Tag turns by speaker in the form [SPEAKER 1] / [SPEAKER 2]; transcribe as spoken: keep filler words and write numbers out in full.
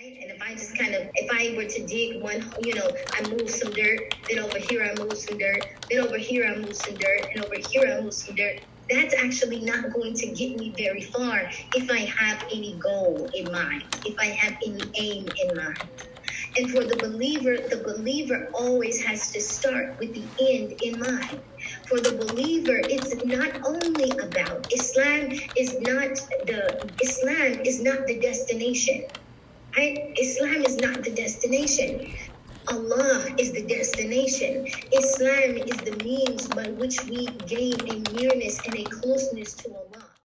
[SPEAKER 1] right? And if I just kind of, if I were to dig one, you know, I move some dirt, then over here I move some dirt, then over here I move some dirt, and over here I move some dirt. That's actually not going to get me very far if I have any goal in mind, if I have any aim in mind. And for the believer, the believer always has to start with the end in mind. For the believer, it's not only about Islam is not the Islam is not the destination. Right? Islam is not the destination. Allah is the destination. Islam is the means by which we gain a nearness and a closeness to Allah.